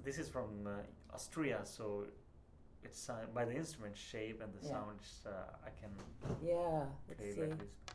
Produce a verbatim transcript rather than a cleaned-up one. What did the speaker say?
this is from uh, Austria, so it's uh, by the instrument shape and the Yeah. sounds uh, I can Yeah, play let's like see. this.